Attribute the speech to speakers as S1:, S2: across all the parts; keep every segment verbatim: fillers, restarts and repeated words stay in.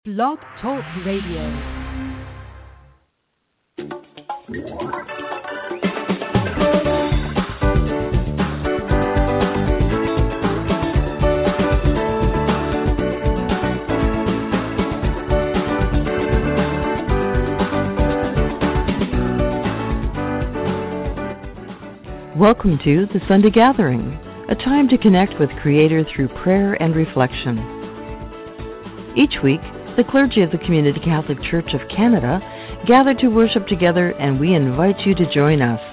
S1: Blog Talk Radio. Welcome to the Sunday Gathering, a time to connect with Creator through prayer and reflection. Each week, the clergy of the Community Catholic Church of Canada gather to worship together, and we invite you to join us.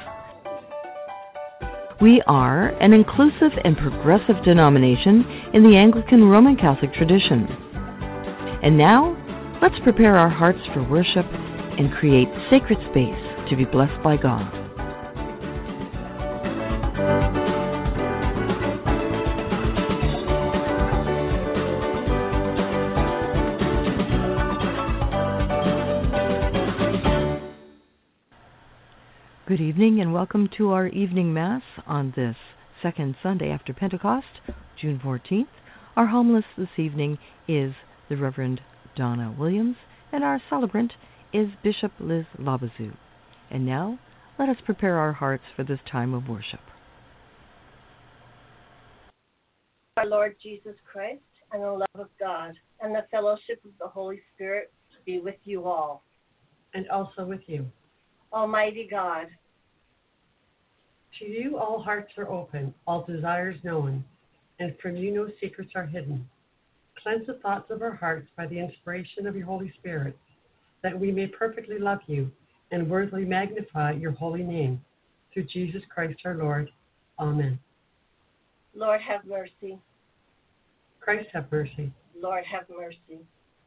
S1: We are an inclusive and progressive denomination in the Anglican Roman Catholic tradition. And now, let's prepare our hearts for worship and create sacred space to be blessed by God. Good evening and welcome to our evening Mass on this second Sunday after Pentecost, June fourteenth. Our homilist this evening is the Reverend Donna Williams, and our celebrant is Bishop Liz Labazu. And now, let us prepare our hearts for this time of worship.
S2: Our Lord Jesus Christ, and the love of God, and the fellowship of the Holy Spirit be with you all.
S3: And also with you.
S2: Almighty God,
S3: to you all hearts are open, all desires known, and from you no secrets are hidden. Cleanse the thoughts of our hearts by the inspiration of your Holy Spirit, that we may perfectly love you and worthily magnify your holy name. Through Jesus Christ our Lord. Amen.
S2: Lord have mercy.
S3: Christ have mercy.
S2: Lord have mercy.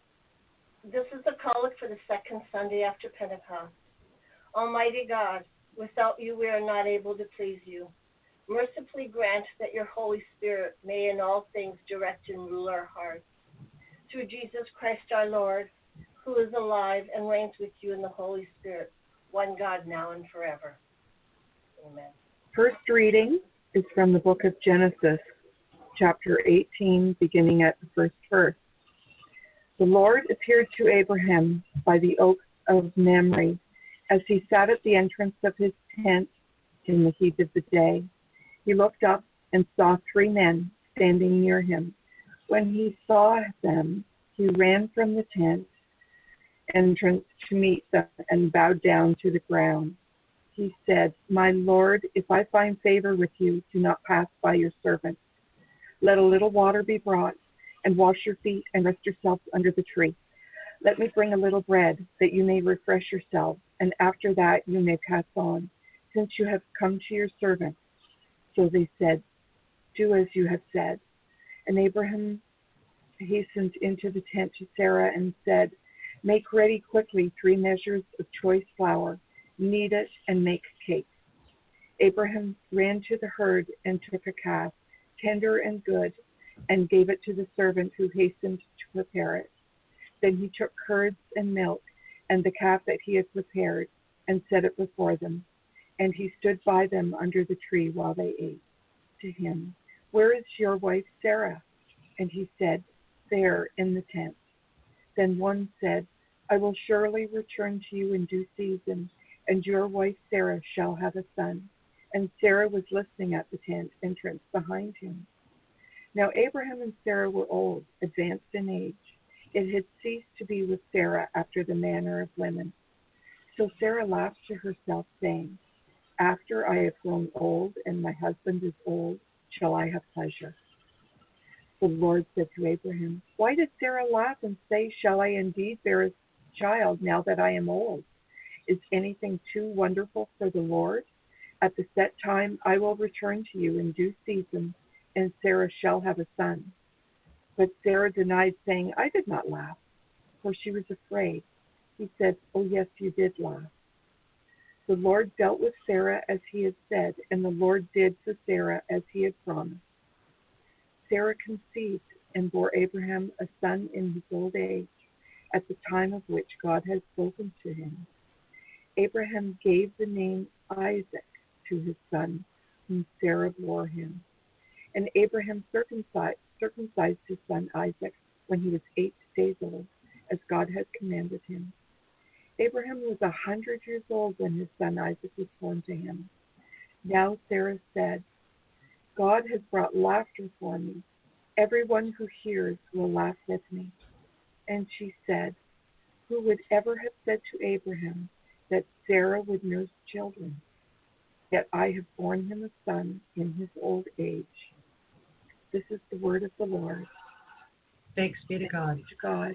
S2: This is the collect for the second Sunday after Pentecost. Almighty God, without you we are not able to please you. Mercifully grant that your Holy Spirit may in all things direct and rule our hearts. Through Jesus Christ our Lord, who is alive and reigns with you in the Holy Spirit, one God now and forever. Amen.
S4: First reading is from the book of Genesis, chapter eighteen, beginning at the first verse. The Lord appeared to Abraham by the oak of Mamre, as he sat at the entrance of his tent in the heat of the day. He looked up and saw three men standing near him. When he saw them, he ran from the tent entrance to meet them and bowed down to the ground. He said, "My Lord, if I find favor with you, do not pass by your servant. Let a little water be brought, and wash your feet and rest yourselves under the tree. Let me bring a little bread, that you may refresh yourselves, and after that you may pass on, since you have come to your servant." So they said, "Do as you have said." And Abraham hastened into the tent to Sarah and said, "Make ready quickly three measures of choice flour, knead it, and make cakes." Abraham ran to the herd and took a calf, tender and good, and gave it to the servant who hastened to prepare it. Then he took curds and milk and the calf that he had prepared and set it before them. And he stood by them under the tree while they ate. To him, "Where is your wife Sarah?" And he said, "There in the tent." Then one said, "I will surely return to you in due season, and your wife Sarah shall have a son." And Sarah was listening at the tent entrance behind him. Now Abraham and Sarah were old, advanced in age. It had ceased to be with Sarah after the manner of women. So Sarah laughed to herself, saying, "After I have grown old and my husband is old, shall I have pleasure?" The Lord said to Abraham, "Why did Sarah laugh and say, 'Shall I indeed bear a child now that I am old?' Is anything too wonderful for the Lord? At the set time I will return to you in due season, and Sarah shall have a son." But Sarah denied, saying, "I did not laugh," for she was afraid. He said, "Oh, yes, you did laugh." The Lord dealt with Sarah as he had said, and the Lord did for Sarah as he had promised. Sarah conceived and bore Abraham a son in his old age, at the time of which God had spoken to him. Abraham gave the name Isaac to his son, whom Sarah bore him. And Abraham circumcised, circumcised his son Isaac when he was eight days old, as God had commanded him. Abraham was a hundred years old when his son Isaac was born to him. Now Sarah said, God has brought laughter for me. Everyone who hears will laugh with me. And she said, who would ever have said to Abraham that Sarah would nurse children? Yet I have borne him a son in his old age. This is the word of the Lord.
S3: Thanks be to God.
S4: To God.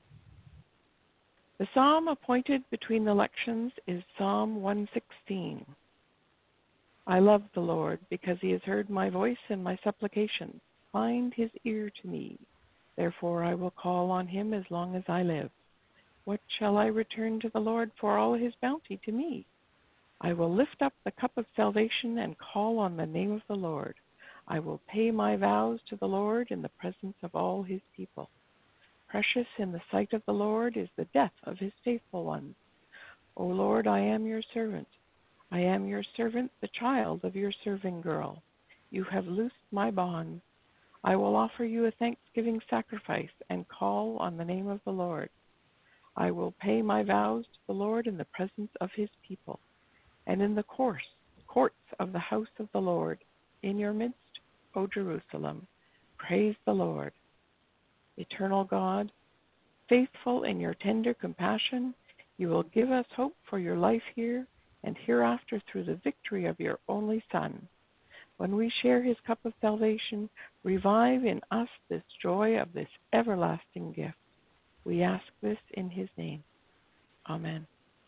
S5: The psalm appointed between the lections is Psalm one sixteen. I love the Lord because he has heard my voice and my supplications. Find his ear to me. Therefore I will call on him as long as I live. What shall I return to the Lord for all his bounty to me? I will lift up the cup of salvation and call on the name of the Lord. I will pay my vows to the Lord in the presence of all his people. Precious in the sight of the Lord is the death of his faithful ones. O Lord, I am your servant. I am your servant, the child of your serving girl. You have loosed my bonds. I will offer you a thanksgiving sacrifice and call on the name of the Lord. I will pay my vows to the Lord in the presence of his people, and in the course, courts of the house of the Lord, in your midst, O Jerusalem. Praise the Lord. Eternal God, faithful in your tender compassion, you will give us hope for your life here and hereafter through the victory of your only Son. When we share his cup of salvation, revive in us this joy of this everlasting gift. We ask this in his name. Amen.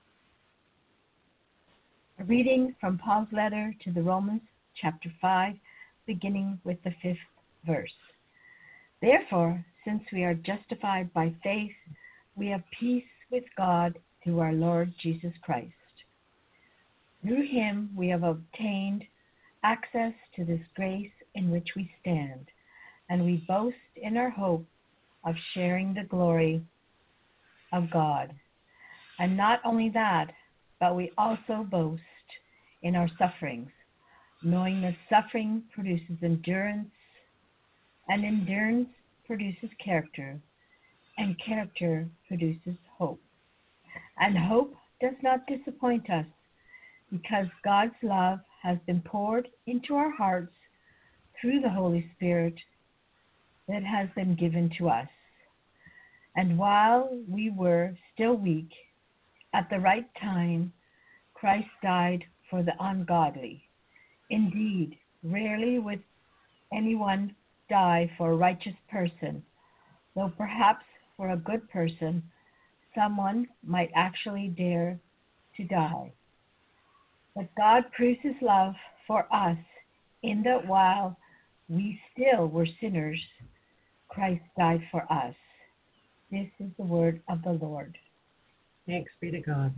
S6: A reading from Paul's letter to the Romans, chapter five, beginning with the fifth verse. Therefore, since we are justified by faith, we have peace with God through our Lord Jesus Christ. Through him we have obtained access to this grace in which we stand, and we boast in our hope of sharing the glory of God. And not only that, but we also boast in our sufferings, knowing that suffering produces endurance, and endurance produces character, and character produces hope. And hope does not disappoint us, because God's love has been poured into our hearts through the Holy Spirit that has been given to us. And while we were still weak, at the right time, Christ died for the ungodly. Indeed, rarely would anyone die for a righteous person, though perhaps for a good person, someone might actually dare to die. But God proves his love for us in that while we still were sinners, Christ died for us. This is the word of the Lord.
S3: Thanks be to God.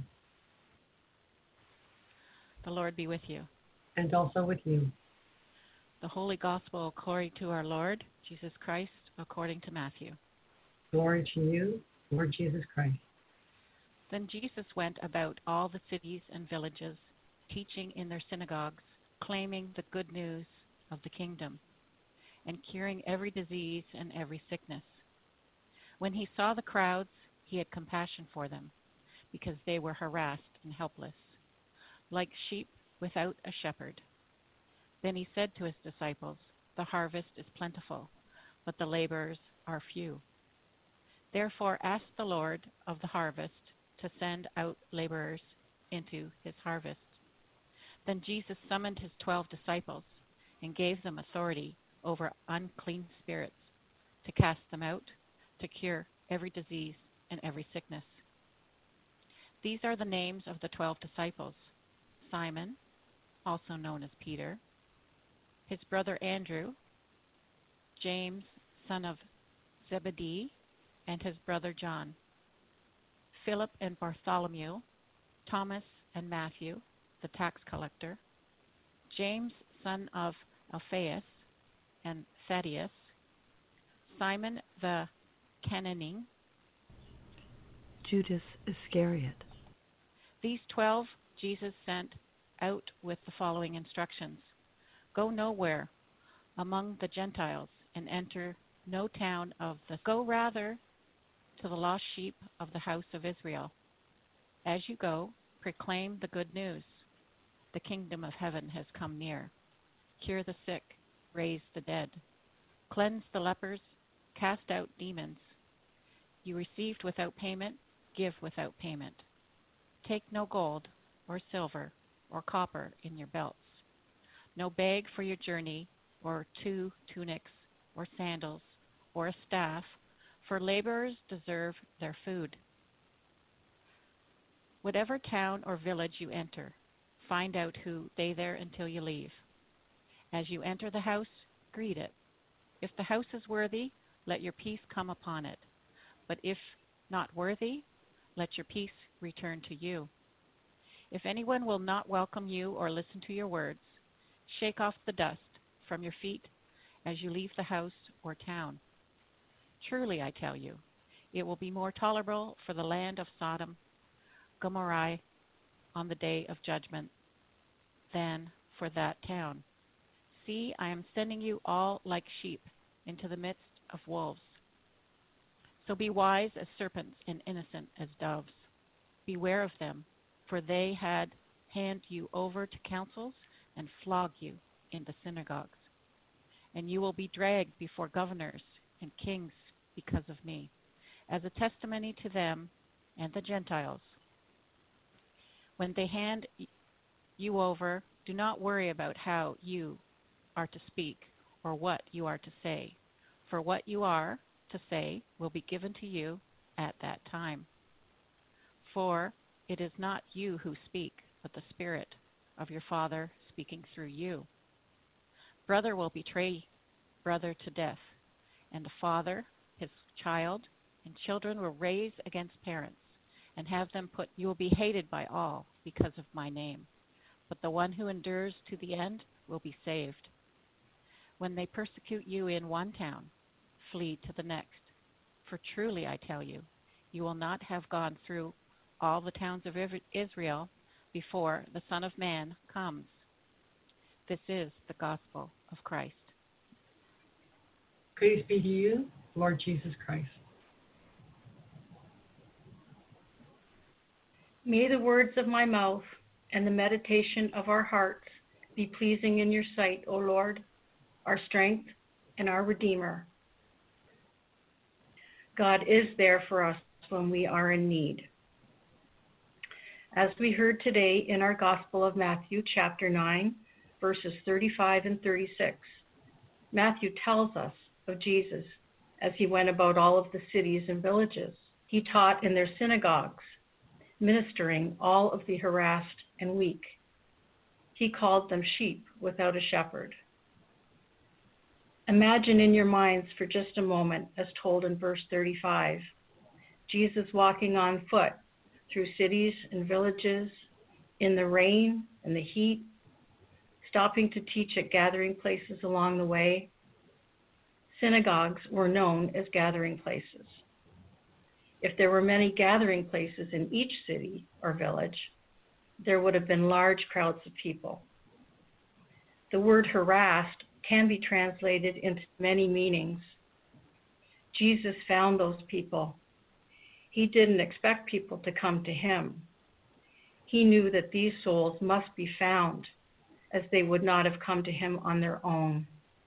S7: The Lord be with you.
S3: And also with you.
S7: The Holy Gospel according to our Lord Jesus Christ, according to Matthew.
S3: Glory to you, Lord Jesus Christ.
S7: Then Jesus went about all the cities and villages, teaching in their synagogues, claiming the good news of the kingdom, and curing every disease and every sickness. When he saw the crowds, he had compassion for them, because they were harassed and helpless, like sheep without a shepherd. Then he said to his disciples, the harvest is plentiful, but the laborers are few. Therefore ask the Lord of the harvest to send out laborers into his harvest. Then Jesus summoned his twelve disciples and gave them authority over unclean spirits to cast them out, to cure every disease and every sickness. These are the names of the twelve disciples: Simon, also known as Peter, his brother Andrew, James, son of Zebedee, and his brother John, Philip and Bartholomew, Thomas and Matthew, the tax collector, James, son of Alphaeus and Thaddeus, Simon the Canaanite,
S1: Judas Iscariot.
S7: These twelve Jesus sent out with the following instructions: Go nowhere among the Gentiles and enter no town of the. Go rather to the lost sheep of the house of Israel. As you go, proclaim the good news. The kingdom of heaven has come near. Cure the sick, raise the dead, cleanse the lepers, cast out demons. You received without payment, give without payment. Take no gold or silver or copper in your belts, no bag for your journey, or two tunics, or sandals, or a staff, for laborers deserve their food. Whatever town or village you enter, find out who they there until you leave. As you enter the house, greet it. If the house is worthy, let your peace come upon it. But if not worthy, let your peace return to you. If anyone will not welcome you or listen to your words, shake off the dust from your feet as you leave the house or town. Truly, I tell you, it will be more tolerable for the land of Sodom, Gomorrah, on the day of judgment than for that town. See, I am sending you all like sheep into the midst of wolves. So be wise as serpents and innocent as doves. Beware of them, for they had hand you over to councils and flog you in the synagogues. And you will be dragged before governors and kings because of me, as a testimony to them and the Gentiles. When they hand you over, do not worry about how you are to speak or what you are to say, for what you are to say will be given to you at that time. For it is not you who speak, but the Spirit of your Father speaking through you. Brother will betray brother to death, and the father his child, and children will raise against parents and have them put. You will be hated by all because of my name, but the one who endures to the end will be saved. When they persecute you in one town, flee to the next. For truly I tell you, you will not have gone through all the towns of Israel before the Son of Man comes. This is the gospel of Christ.
S3: Praise be to you, Lord Jesus Christ.
S8: May the words of my mouth and the meditation of our hearts be pleasing in your sight, O Lord, our strength and our Redeemer. God is there for us when we are in need. As we heard today in our Gospel of Matthew, chapter nine, verses thirty-five and thirty-six, Matthew tells us of Jesus as he went about all of the cities and villages. He taught in their synagogues, ministering all of the harassed and weak. He called them sheep without a shepherd. Imagine in your minds for just a moment, as told in verse thirty-five, Jesus walking on foot through cities and villages, in the rain and the heat, stopping to teach at gathering places along the way. Synagogues were known as gathering places. If there were many gathering places in each city or village, there would have been large crowds of people. The word harassed can be translated into many meanings. Jesus found those people. He didn't expect people to come to him. He knew that these souls must be found, as they would not have come to him on their own.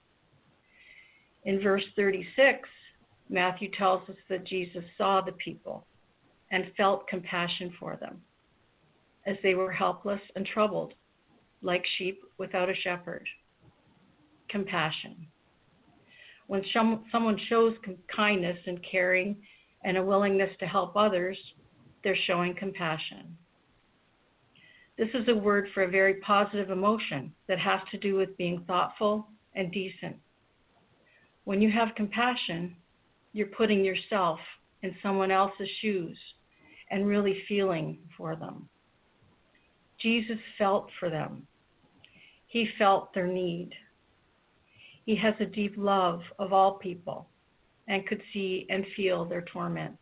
S8: In verse thirty-six, Matthew tells us that Jesus saw the people and felt compassion for them, as they were helpless and troubled, like sheep without a shepherd. Compassion. When someone shows kindness and caring and a willingness to help others, they're showing compassion. This is a word for a very positive emotion that has to do with being thoughtful and decent. When you have compassion, you're putting yourself in someone else's shoes and really feeling for them. Jesus felt for them. He felt their need. He has a deep love of all people and could see and feel their torments.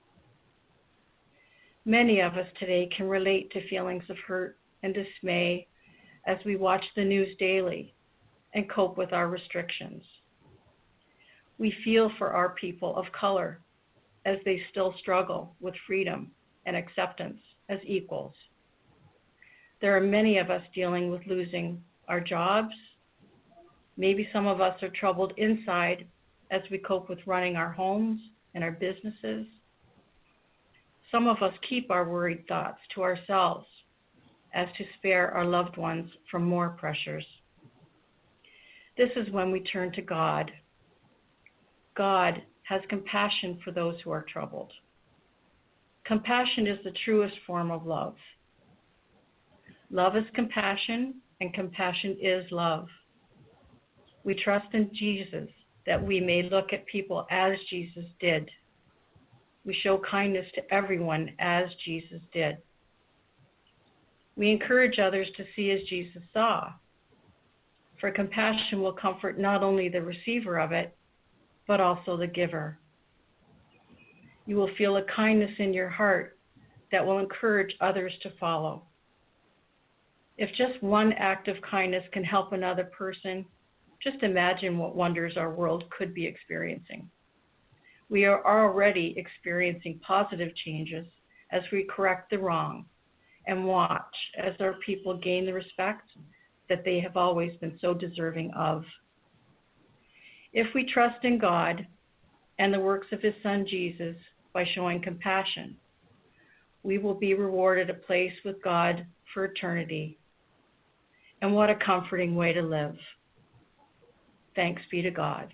S8: Many of us today can relate to feelings of hurt and dismay as we watch the news daily and cope with our restrictions. We feel for our people of color as they still struggle with freedom and acceptance as equals. There are many of us dealing with losing our jobs. Maybe some of us are troubled inside as we cope with running our homes and our businesses. Some of us keep our worried thoughts to ourselves as to spare our loved ones from more pressures. This is when we turn to God. God has compassion for those who are troubled. Compassion is the truest form of love. Love is compassion, and compassion is love. We trust in Jesus that we may look at people as Jesus did. We show kindness to everyone as Jesus did. We encourage others to see as Jesus saw. For compassion will comfort not only the receiver of it, but also the giver. You will feel a kindness in your heart that will encourage others to follow. If just one act of kindness can help another person, just imagine what wonders our world could be experiencing. We are already experiencing positive changes as we correct the wrong and watch as our people gain the respect that they have always been so deserving of. If we trust in God and the works of his Son Jesus by showing compassion, we will be rewarded a place with God for eternity. And what a comforting way to live. Thanks be to God.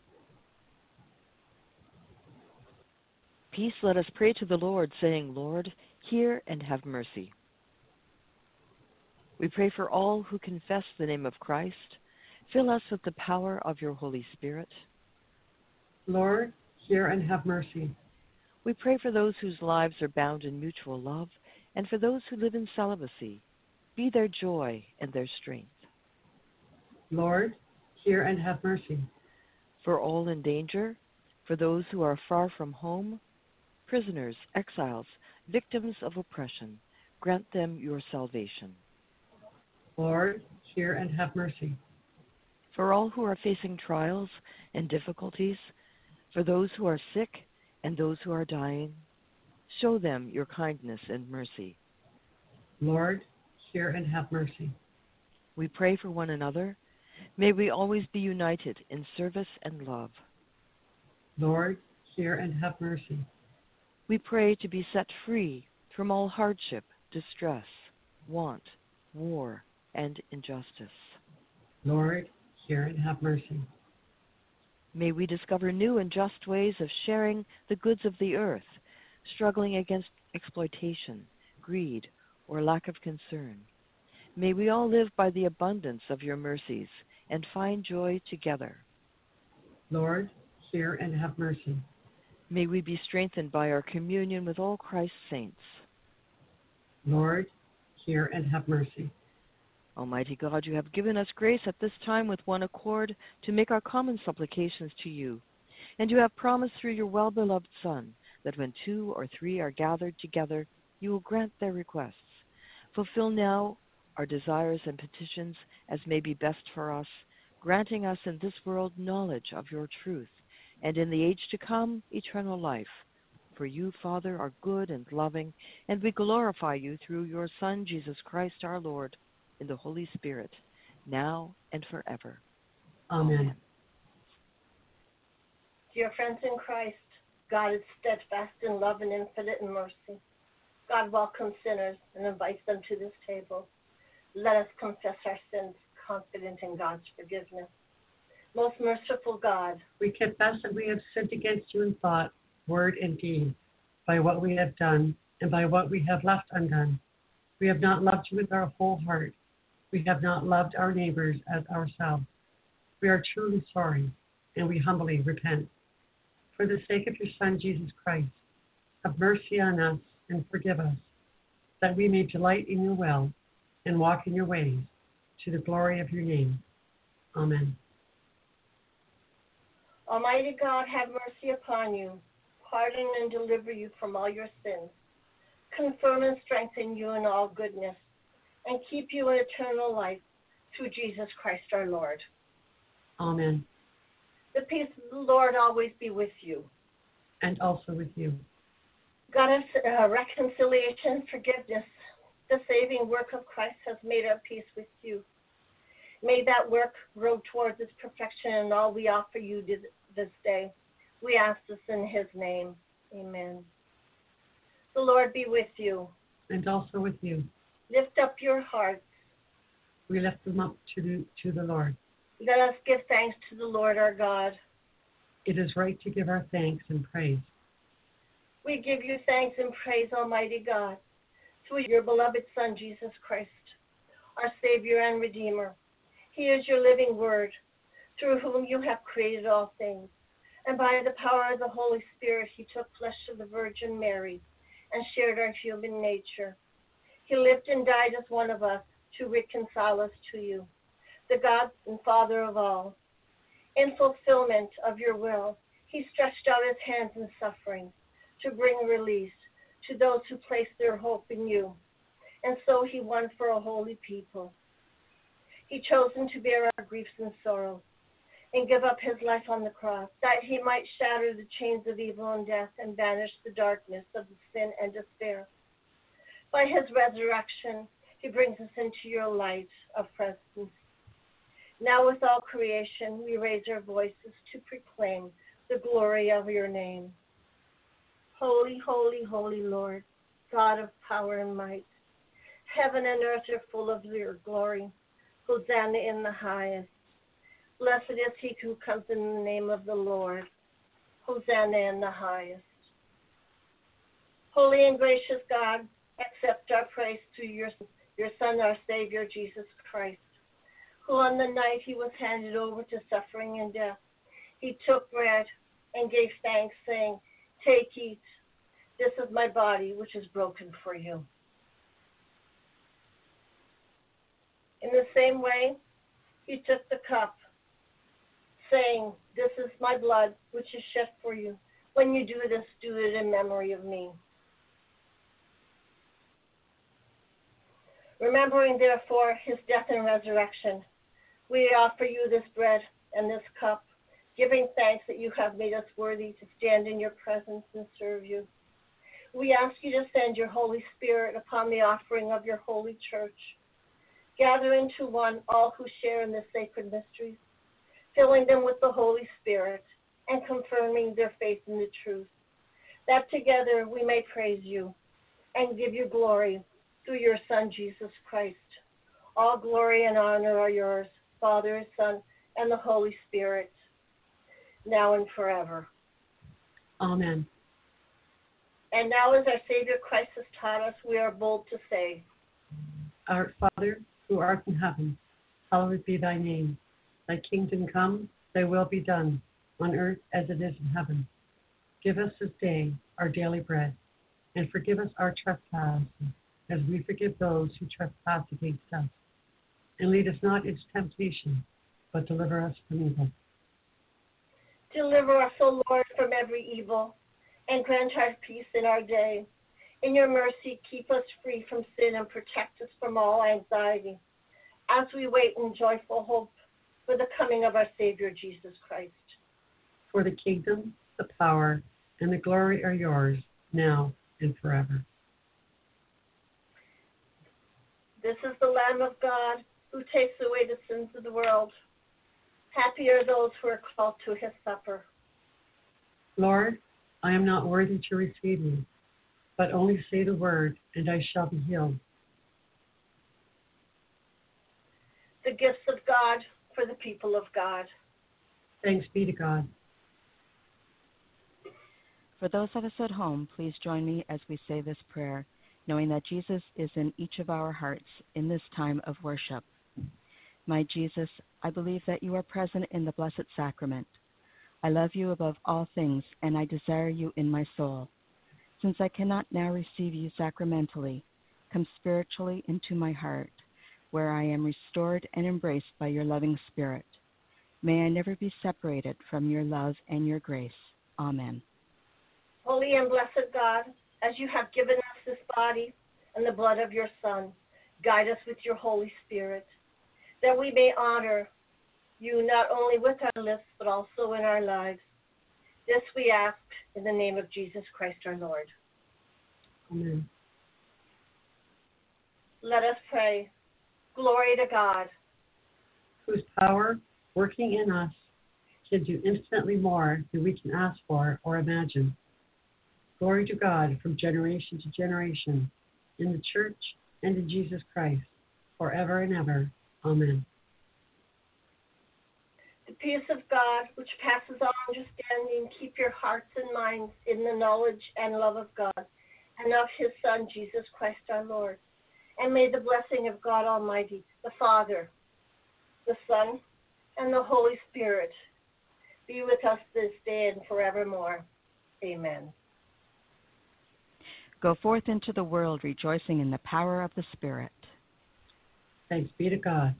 S1: Peace, let us pray to the Lord, saying, Lord, hear and have mercy. We pray for all who confess the name of Christ. Fill us with the power of your Holy Spirit.
S3: Lord, hear and have mercy.
S1: We pray for those whose lives are bound in mutual love, and for those who live in celibacy. Be their joy and their strength.
S3: Lord, hear and have mercy.
S1: For all in danger, for those who are far from home, prisoners, exiles, victims of oppression, grant them your salvation.
S3: Lord, hear and have mercy.
S1: For all who are facing trials and difficulties, for those who are sick and those who are dying, show them your kindness and mercy.
S3: Lord, hear and have mercy.
S1: We pray for one another. May we always be united in service and love.
S3: Lord, hear and have mercy.
S1: We pray to be set free from all hardship, distress, want, war, and injustice.
S3: Lord, hear and have mercy.
S1: May we discover new and just ways of sharing the goods of the earth, struggling against exploitation, greed, or lack of concern. May we all live by the abundance of your mercies and find joy together.
S3: Lord, hear and have mercy.
S1: May we be strengthened by our communion with all Christ's saints.
S3: Lord, hear and have mercy.
S1: Almighty God, you have given us grace at this time with one accord to make our common supplications to you. And you have promised through your well-beloved Son that when two or three are gathered together, you will grant their requests. Fulfill now our desires and petitions as may be best for us, granting us in this world knowledge of your truth, and in the age to come, eternal life. For you, Father, are good and loving, and we glorify you through your Son, Jesus Christ our Lord, in the Holy Spirit, now and forever.
S3: Amen.
S1: Amen.
S2: Dear friends in Christ, God is steadfast in love and infinite in mercy. God welcomes sinners and invites them to this table. Let us confess our sins, confident in God's forgiveness. Most merciful God,
S3: we confess that we have sinned against you in thought, word, and deed, by what we have done and by what we have left undone. We have not loved you with our whole heart. We have not loved our neighbors as ourselves. We are truly sorry, and we humbly repent. For the sake of your Son, Jesus Christ, have mercy on us and forgive us, that we may delight in your will and walk in your ways, to the glory of your name. Amen.
S2: Almighty God, have mercy upon you, pardon and deliver you from all your sins, confirm and strengthen you in all goodness, and keep you in eternal life through Jesus Christ our Lord.
S3: Amen.
S2: The peace of the Lord always be with you.
S3: and also with you.
S2: God of uh, reconciliation, forgiveness, the saving work of Christ has made our peace with you. May that work grow towards its perfection in all we offer you this day. We ask this in his name. Amen. The Lord be with you.
S3: And also with you.
S2: Lift up your hearts.
S3: We lift them up to the, to the Lord.
S2: Let us give thanks to the Lord our God.
S3: It is right to give our thanks and praise.
S2: We give you thanks and praise, Almighty God, through your beloved Son, Jesus Christ, our Savior and Redeemer. He is your living word, through whom you have created all things. And by the power of the Holy Spirit, he took flesh of the Virgin Mary and shared our human nature. He lived and died as one of us to reconcile us to you, the God and Father of all. In fulfillment of your will, he stretched out his hands in suffering to bring release to those who place their hope in you. And so he won for a holy people. He chosen to bear our griefs and sorrows and give up his life on the cross, that he might shatter the chains of evil and death and banish the darkness of the sin and despair. By his resurrection, he brings us into your light of presence. Now with all creation, we raise our voices to proclaim the glory of your name. Holy, holy, holy Lord, God of power and might, heaven and earth are full of your glory. Hosanna in the highest. Blessed is he who comes in the name of the Lord. Hosanna in the highest. Holy and gracious God, accept our praise through your, your Son, our Savior, Jesus Christ, who on the night he was handed over to suffering and death, he took bread and gave thanks, saying, "Take, eat. This is my body, which is broken for you." In the same way, he took the cup, saying, "This is my blood, which is shed for you. When you do this, do it in memory of me." Remembering, therefore, his death and resurrection, we offer you this bread and this cup, giving thanks that you have made us worthy to stand in your presence and serve you. We ask you to send your Holy Spirit upon the offering of your holy church. Gather into one all who share in the sacred mysteries, filling them with the Holy Spirit and confirming their faith in the truth, that together we may praise you and give you glory through your Son, Jesus Christ. All glory and honor are yours, Father, Son, and the Holy Spirit, now and forever.
S3: Amen.
S2: And now, as our Savior Christ has taught us, we are bold to say,
S3: Our Father, who art in heaven, hallowed be thy name. Thy kingdom come, thy will be done, on earth as it is in heaven. Give us this day our daily bread, and forgive us our trespasses, as we forgive those who trespass against us. And lead us not into temptation, but deliver us from evil.
S2: Deliver us, O Lord, from every evil, and grant us peace in our day. In your mercy, keep us free from sin and protect us from all anxiety, as we wait in joyful hope for the coming of our Savior, Jesus Christ.
S3: For the kingdom, the power, and the glory are yours, now and forever.
S2: This is the Lamb of God who takes away the sins of the world. Happy are those who are called to his supper.
S3: Lord, I am not worthy to receive you, but only say the word, and I shall be healed.
S2: The gifts of God for the people of God.
S3: Thanks be to God.
S9: For those of us at home, please join me as we say this prayer, knowing that Jesus is in each of our hearts in this time of worship. My Jesus, I believe that you are present in the Blessed Sacrament. I love you above all things, and I desire you in my soul. Since I cannot now receive you sacramentally, come spiritually into my heart, where I am restored and embraced by your loving Spirit. May I never be separated from your love and your grace. Amen.
S2: Holy and blessed God, as you have given us this body and the blood of your Son, guide us with your Holy Spirit, that we may honor you not only with our lips, but also in our lives. This we ask in the name of Jesus Christ our Lord.
S3: Amen.
S2: Let us pray. Glory to God,
S3: whose power working in us can do infinitely more than we can ask for or imagine. Glory to God from generation to generation, in the Church and in Jesus Christ, forever and ever. Amen.
S2: The peace of God, which passes all understanding, keep your hearts and minds in the knowledge and love of God and of his Son, Jesus Christ our Lord. And may the blessing of God Almighty, the Father, the Son, and the Holy Spirit be with us this day and forevermore. Amen.
S9: Go forth into the world rejoicing in the power of the Spirit.
S3: Thanks be to God.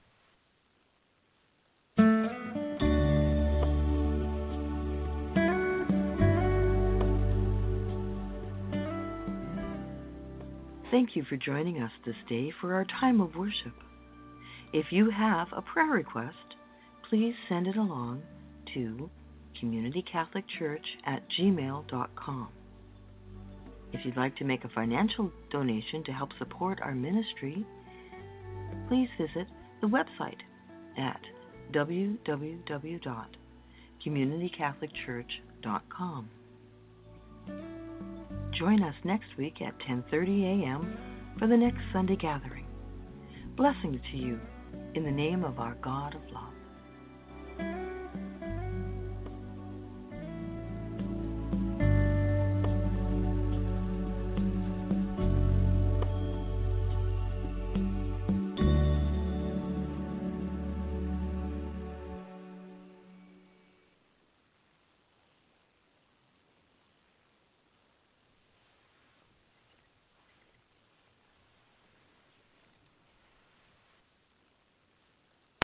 S1: Thank you for joining us this day for our time of worship. If you have a prayer request, please send it along to community catholic church at gmail dot com. If you'd like to make a financial donation to help support our ministry, please visit the website at w w w dot community catholic church dot com. Join us next week at ten thirty a.m. for the next Sunday gathering. Blessings to you in the name of our God of love.